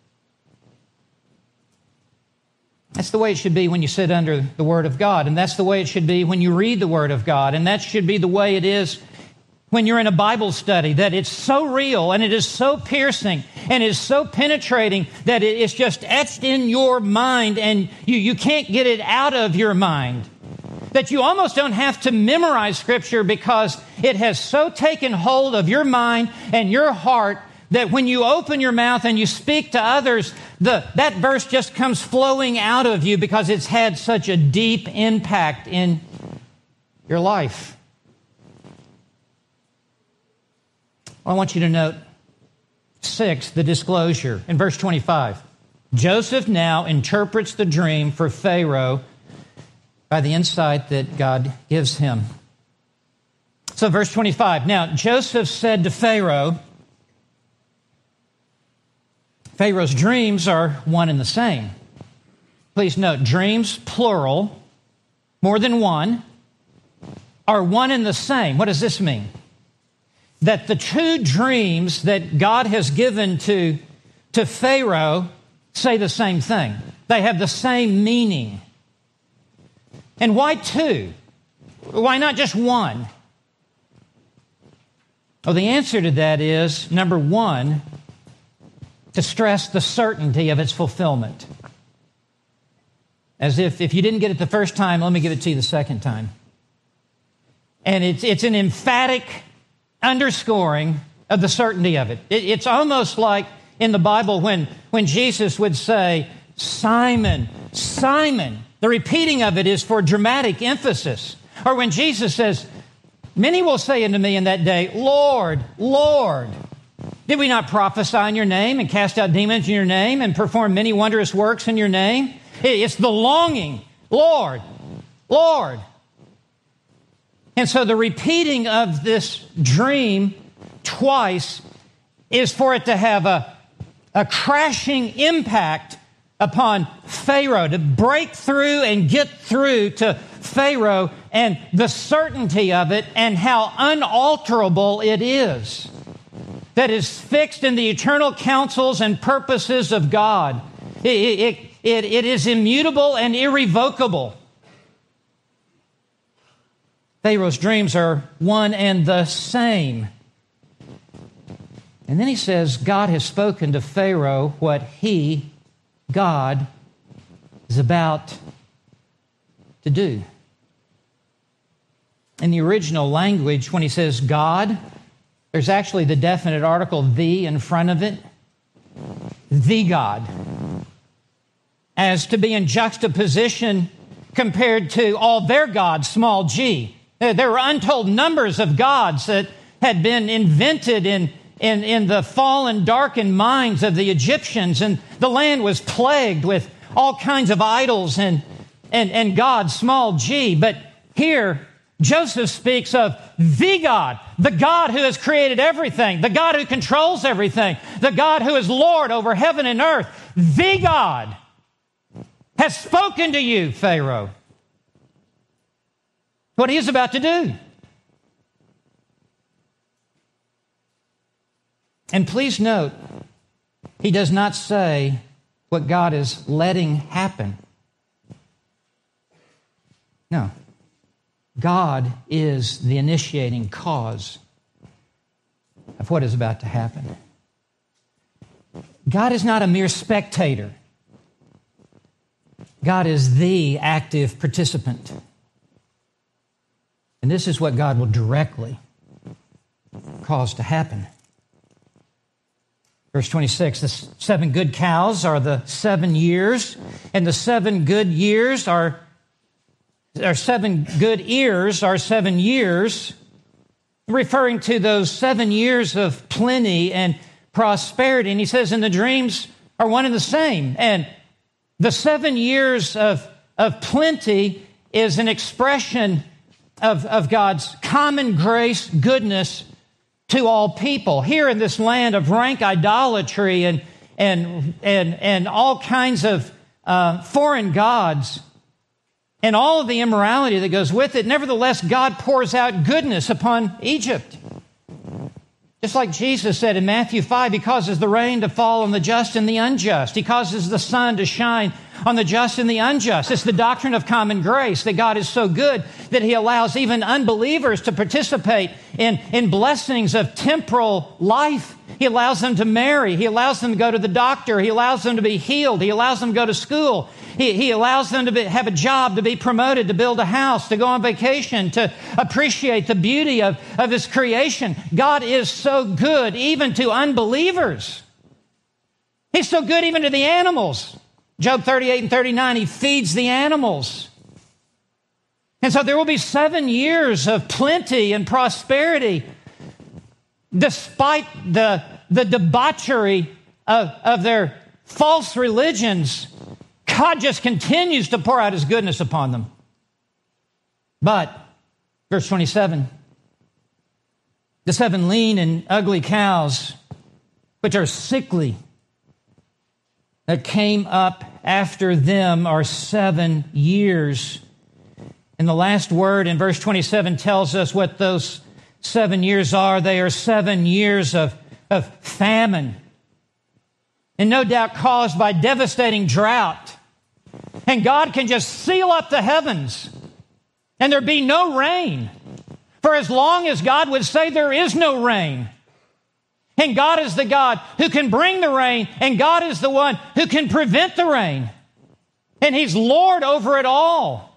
That's the way it should be when you sit under the Word of God, and that's the way it should be when you read the Word of God, and that should be the way it is when you're in a Bible study, that it's so real and it is so piercing and it is so penetrating that it's just etched in your mind and you can't get it out of your mind. That you almost don't have to memorize Scripture because it has so taken hold of your mind and your heart that when you open your mouth and you speak to others, that verse just comes flowing out of you because it's had such a deep impact in your life. I want you to note 6, the disclosure. In verse 25, Joseph now interprets the dream for Pharaoh by the insight that God gives him. So verse 25, now Joseph said to Pharaoh, Pharaoh's dreams are one and the same. Please note, dreams, plural, more than one, are one and the same. What does this mean? That the two dreams that God has given to Pharaoh say the same thing. They have the same meaning. And why two? Why not just one? Well, the answer to that is, number one, to stress the certainty of its fulfillment. As if you didn't get it the first time, let me give it to you the second time. And it's an emphatic underscoring of the certainty of it. It's almost like in the Bible when Jesus would say, Simon, Simon. The repeating of it is for dramatic emphasis. Or when Jesus says, many will say unto me in that day, Lord, Lord, did we not prophesy in your name and cast out demons in your name and perform many wondrous works in your name? It's the longing, Lord, Lord. And so the repeating of this dream twice is for it to have a crashing impact upon Pharaoh, to break through and get through to Pharaoh and the certainty of it and how unalterable it is. That is fixed in the eternal counsels and purposes of God. It is immutable and irrevocable. Pharaoh's dreams are one and the same. And then he says, God has spoken to Pharaoh what he, God, is about to do. In the original language, when he says God, There's actually the definite article, the, in front of it. The God. As to be in juxtaposition compared to all their gods, small g. There were untold numbers of gods that had been invented in the fallen, darkened minds of the Egyptians, and the land was plagued with all kinds of idols and gods, small g. But here, Joseph speaks of the God who has created everything, the God who controls everything, the God who is Lord over heaven and earth. The God has spoken to you, Pharaoh. What he is about to do. And please note, he does not say what God is letting happen. No. God is the initiating cause of what is about to happen. God is not a mere spectator. God is the active participant. And this is what God will directly cause to happen. Verse 26, the 7 good cows are the 7 years, and the 7 good years are 7 good ears are 7 years, referring to those 7 years of plenty and prosperity. And he says, and the dreams are one and the same. And the 7 years of plenty is an expression of God's common grace, goodness to all people. Here in this land of rank idolatry and all kinds of foreign gods and all of the immorality that goes with it, nevertheless, God pours out goodness upon Egypt. Just like Jesus said in Matthew 5, He causes the rain to fall on the just and the unjust. He causes the sun to shine on the just and the unjust. It's the doctrine of common grace, that God is so good that He allows even unbelievers to participate in blessings of temporal life. He allows them to marry. He allows them to go to the doctor. He allows them to be healed. He allows them to go to school. He allows them to have a job, to be promoted, to build a house, to go on vacation, to appreciate the beauty of His creation. God is so good even to unbelievers. He's so good even to the animals. Job 38 and 39, He feeds the animals. And so there will be 7 years of plenty and prosperity, despite the debauchery of their false religions. God just continues to pour out His goodness upon them. But, verse 27, the 7 lean and ugly cows, which are sickly, that came up after them are 7 years. And the last word in verse 27 tells us what those 7 years are. They are 7 years of famine. And no doubt caused by devastating drought. And God can just seal up the heavens and there be no rain. For as long as God would say there is no rain. And God is the God who can bring the rain, and God is the one who can prevent the rain. And He's Lord over it all.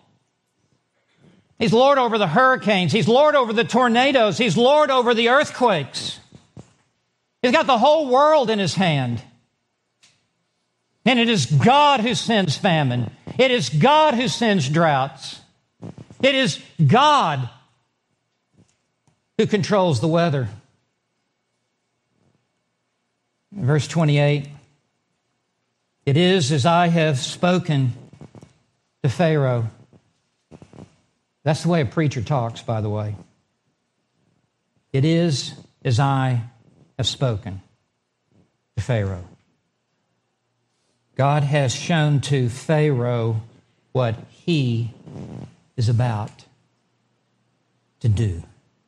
He's Lord over the hurricanes. He's Lord over the tornadoes. He's Lord over the earthquakes. He's got the whole world in His hand. And it is God who sends famine. It is God who sends droughts. It is God who controls the weather. Verse 28, it is as I have spoken to Pharaoh. That's the way a preacher talks, by the way. It is as I have spoken to Pharaoh. God has shown to Pharaoh what He is about to do.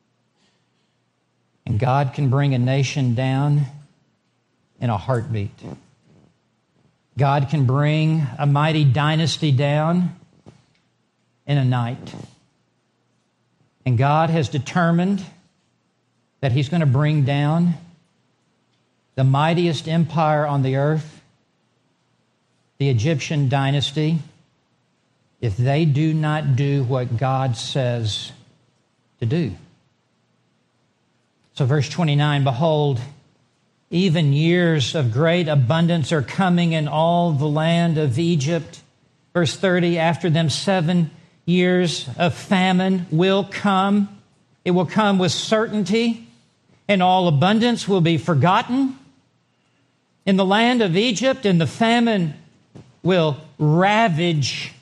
And God can bring a nation down in a heartbeat. God can bring a mighty dynasty down in a night. And God has determined that He's going to bring down the mightiest empire on the earth, the Egyptian dynasty, if they do not do what God says to do. So verse 29, behold, even years of great abundance are coming in all the land of Egypt. Verse 30, after them 7 years of famine will come. It will come with certainty, and all abundance will be forgotten in the land of Egypt, and the famine will ravage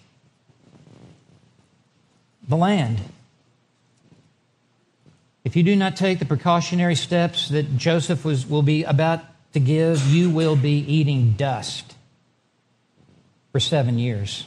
the land. If you do not take the precautionary steps that Joseph will be about to give, you will be eating dust for 7 years.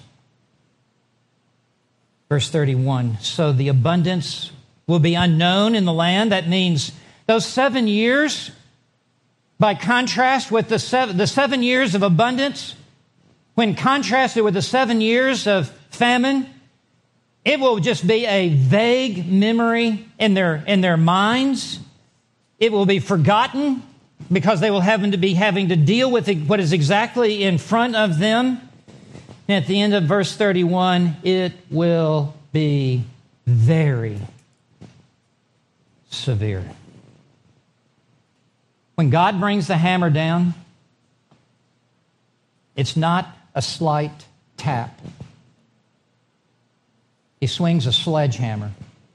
Verse 31, so the abundance will be unknown in the land. That means those 7 years, by contrast with the 7 years of abundance, when contrasted with the 7 years of famine, it will just be a vague memory in their minds. It will be forgotten because they will having to deal with what is exactly in front of them. And at the end of verse 31, it will be very severe. When God brings the hammer down, it's not a slight tap. He swings a sledgehammer,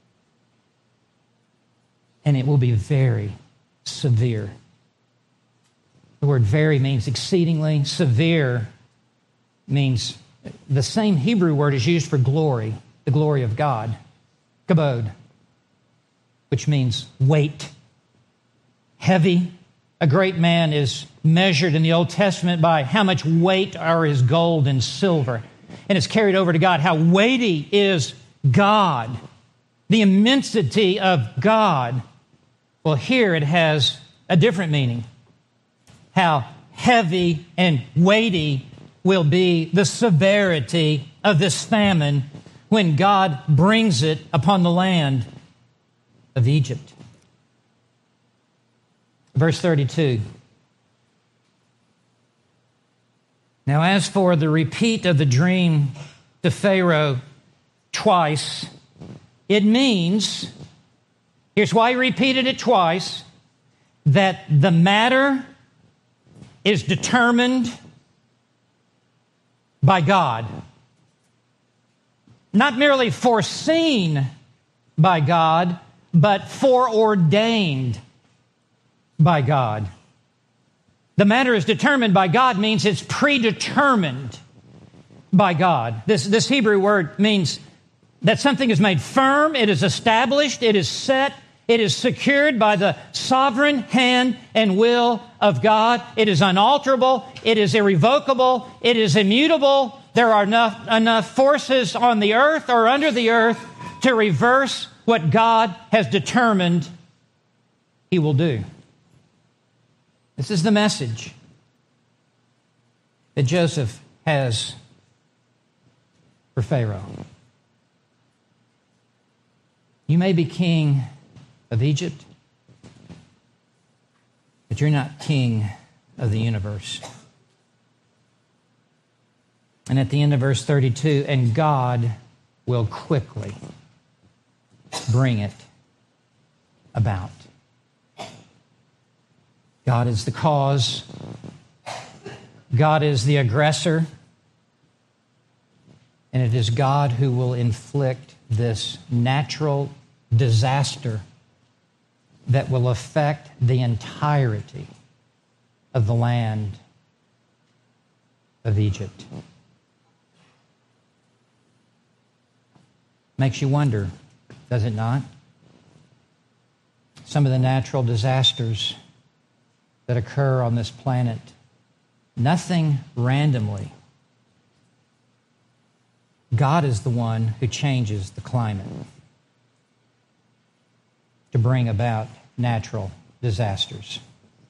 and it will be very severe. The word very means exceedingly. Severe means the same Hebrew word is used for glory, the glory of God, kabod, which means weight, heavy. A great man is measured in the Old Testament by how much weight are his gold and silver. And it's carried over to God. How weighty is God, the immensity of God. Well, here it has a different meaning. How heavy and weighty will be the severity of this famine when God brings it upon the land of Egypt. Verse 32. Now, as for the repeat of the dream to Pharaoh twice, it means, here's why he repeated it twice, that the matter is determined by God. Not merely foreseen by God, but foreordained by God. The matter is determined by God means it's predetermined by God. This Hebrew word means that something is made firm, it is established, it is set, it is secured by the sovereign hand and will of God. It is unalterable, it is irrevocable, it is immutable. There are enough forces on the earth or under the earth to reverse what God has determined He will do. This is the message that Joseph has for Pharaoh. You may be king of Egypt, but you're not king of the universe. And at the end of verse 32, and God will quickly bring it about. God is the cause. God is the aggressor. And it is God who will inflict this natural disaster that will affect the entirety of the land of Egypt. Makes you wonder, does it not? Some of the natural disasters that occur on this planet, nothing randomly. God is the one who changes the climate to bring about natural disasters.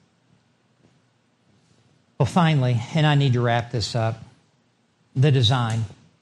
Well, finally, and I need to wrap this up, the design.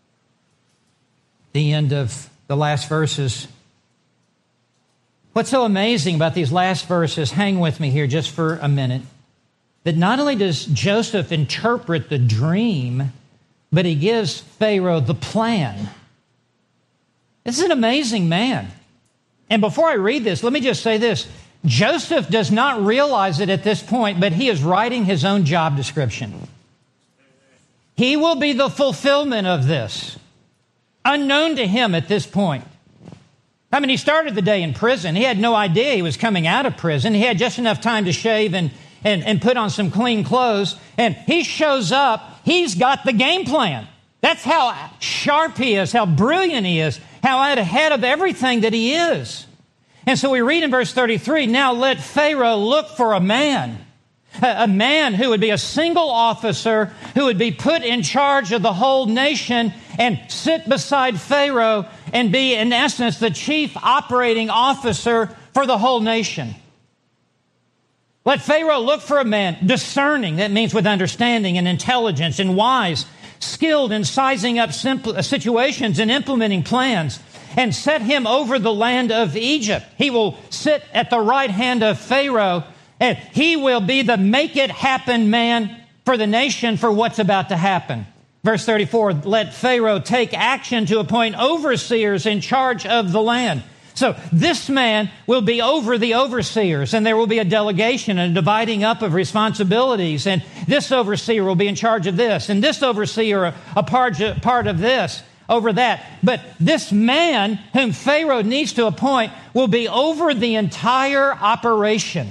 The end of the last verses. What's so amazing about these last verses, hang with me here just for a minute, that not only does Joseph interpret the dream, but he gives Pharaoh the plan. This is an amazing man. And before I read this, let me just say this. Joseph does not realize it at this point, but he is writing his own job description. He will be the fulfillment of this, unknown to him at this point. I mean, he started the day in prison. He had no idea he was coming out of prison. He had just enough time to shave and put on some clean clothes. And he shows up. He's got the game plan. That's how sharp he is, how brilliant he is, how ahead of everything that he is. And so we read in verse 33, now let Pharaoh look for a man who would be a single officer, who would be put in charge of the whole nation and sit beside Pharaoh and be, in essence, the chief operating officer for the whole nation. Let Pharaoh look for a man discerning, that means with understanding and intelligence and wise, skilled in sizing up situations and implementing plans, and set him over the land of Egypt. He will sit at the right hand of Pharaoh, and he will be the make it happen man for the nation for what's about to happen. Verse 34, let Pharaoh take action to appoint overseers in charge of the land. So this man will be over the overseers, and there will be a delegation and a dividing up of responsibilities, and this overseer will be in charge of this, and this overseer a part of this, over that. But this man whom Pharaoh needs to appoint will be over the entire operation.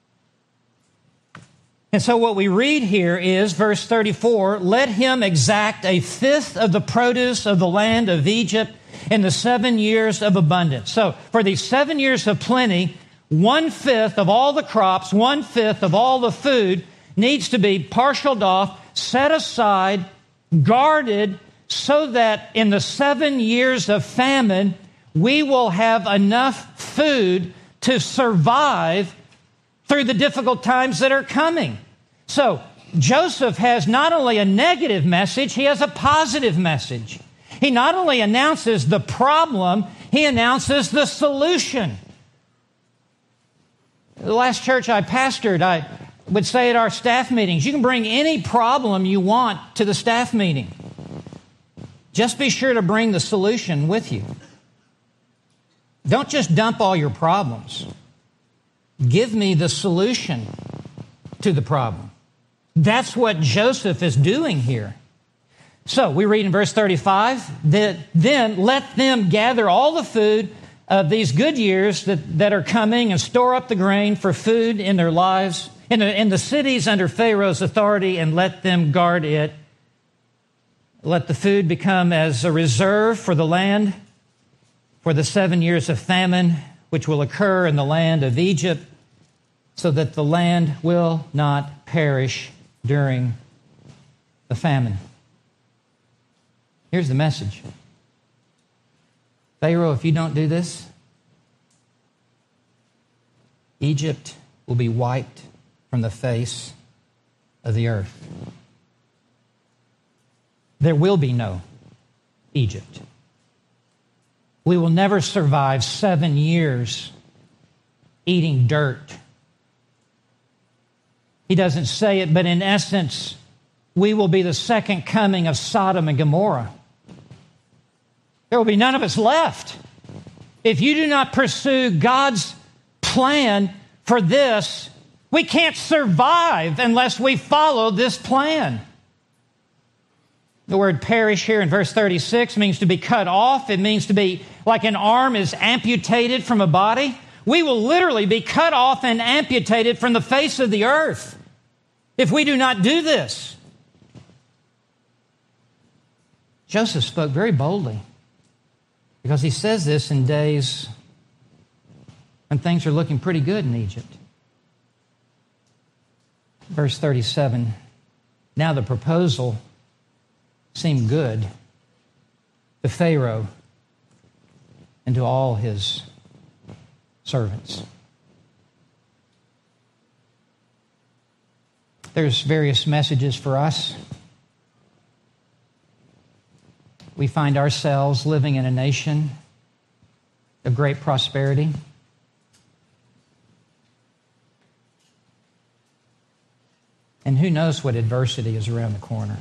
And so what we read here is, verse 34, let him exact a fifth of the produce of the land of Egypt in the 7 years of abundance. So for these 7 years of plenty, 1/5 of all the crops, 1/5 of all the food needs to be parceled off, set aside, guarded, so that in the 7 years of famine, we will have enough food to survive through the difficult times that are coming. So Joseph has not only a negative message, he has a positive message. He not only announces the problem, he announces the solution. The last church I pastored, I would say at our staff meetings, you can bring any problem you want to the staff meeting. Just be sure to bring the solution with you. Don't just dump all your problems. Give me the solution to the problem. That's what Joseph is doing here. So we read in verse 35, that then let them gather all the food of these good years that are coming and store up the grain for food in their lives, in the cities under Pharaoh's authority, and let them guard it. Let the food become as a reserve for the land for the 7 years of famine, which will occur in the land of Egypt, so that the land will not perish during the famine. Here's the message. Pharaoh, if you don't do this, Egypt will be wiped from the face of the earth. There will be no Egypt. We will never survive 7 years eating dirt. He doesn't say it, but in essence, we will be the second coming of Sodom and Gomorrah. There will be none of us left. If you do not pursue God's plan for this, we can't survive unless we follow this plan. The word perish here in verse 36 means to be cut off. It means to be like an arm is amputated from a body. We will literally be cut off and amputated from the face of the earth if we do not do this. Joseph spoke very boldly because he says this in days when things are looking pretty good in Egypt. Verse 37, now the proposal seemed good to Pharaoh and to all his servants. There's various messages for us. We find ourselves living in a nation of great prosperity. And who knows what adversity is around the corner.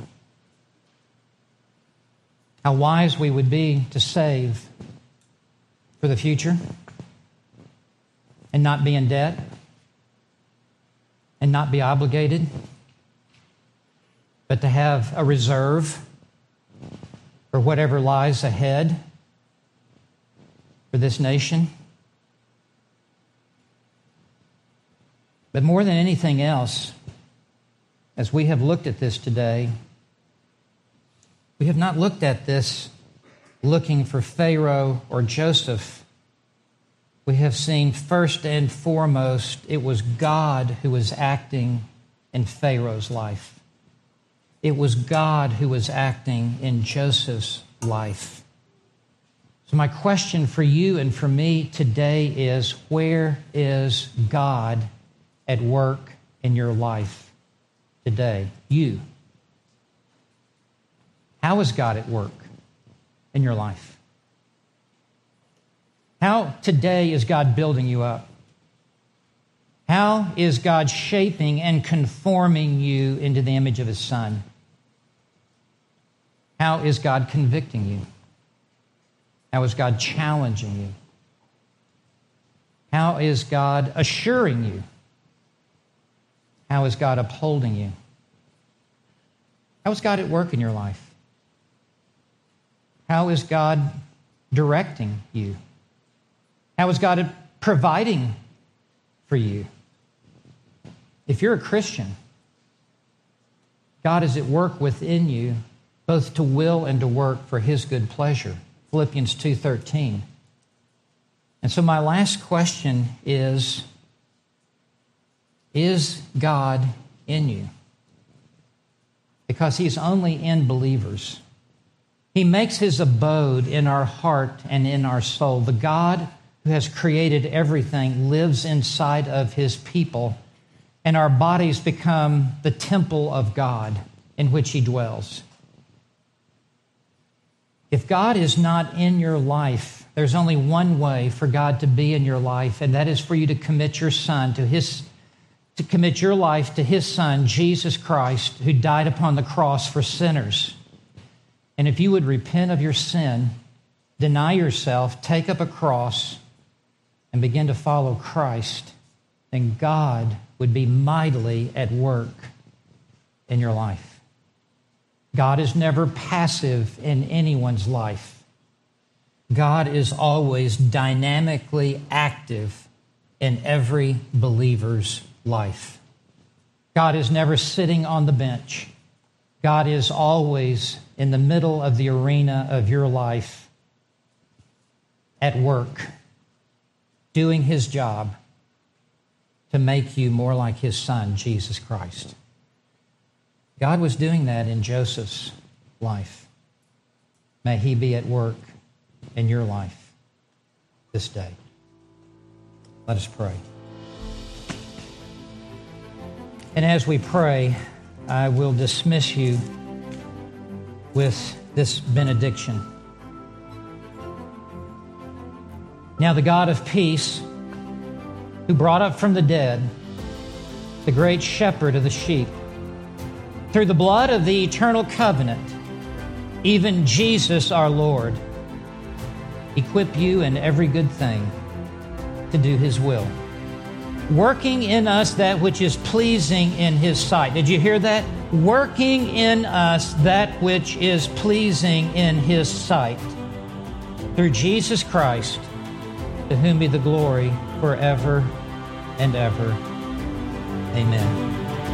How wise we would be to save for the future. and not be in debt and not be obligated, but to have a reserve for whatever lies ahead for this nation. But more than anything else, as we have looked at this today, we have not looked at this looking for Pharaoh or Joseph. We have seen first and foremost, it was God who was acting in Pharaoh's life. It was God who was acting in Joseph's life. So my question for you and for me today is, where is God at work in your life today? You. How is God at work in your life? How today is God building you up? How is God shaping and conforming you into the image of His Son? How is God convicting you? How is God challenging you? How is God assuring you? How is God upholding you? How is God at work in your life? How is God directing you? How is God providing for you? If you're a Christian, God is at work within you, both to will and to work for His good pleasure. Philippians 2:13. And so my last question is God in you? Because He's only in believers. He makes His abode in our heart and in our soul. The God who has created everything lives inside of His people, and our bodies become the temple of God in which He dwells. If God is not in your life, there's only one way for God to be in your life, and that is for you to commit your life to His Son, Jesus Christ, who died upon the cross for sinners. And if you would repent of your sin, deny yourself, take up a cross, and begin to follow Christ, then God would be mightily at work in your life. God is never passive in anyone's life. God is always dynamically active in every believer's life. God is never sitting on the bench. God is always in the middle of the arena of your life, at work, doing His job to make you more like His Son, Jesus Christ. God was doing that in Joseph's life. May He be at work in your life this day. Let us pray. And as we pray, I will dismiss you with this benediction. Now the God of peace, who brought up from the dead the great shepherd of the sheep, through the blood of the eternal covenant, even Jesus our Lord, equip you in every good thing to do His will, working in us that which is pleasing in His sight. Did you hear that? Working in us that which is pleasing in His sight. Through Jesus Christ, to whom be the glory forever and ever. Amen.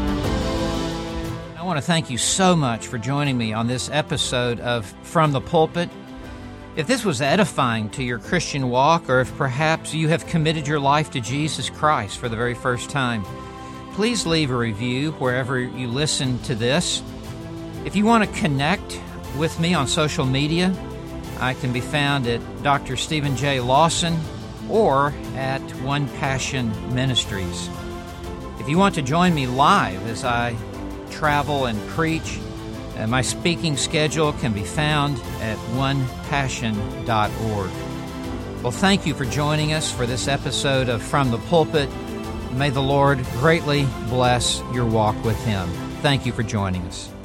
I want to thank you so much for joining me on this episode of From the Pulpit. If this was edifying to your Christian walk, or if perhaps you have committed your life to Jesus Christ for the very first time, please leave a review wherever you listen to this. If you want to connect with me on social media, I can be found at Dr. Stephen J. Lawson or at One Passion Ministries. If you want to join me live as I travel and preach, my speaking schedule can be found at onepassion.org. Well, thank you for joining us for this episode of From the Pulpit. May the Lord greatly bless your walk with Him. Thank you for joining us.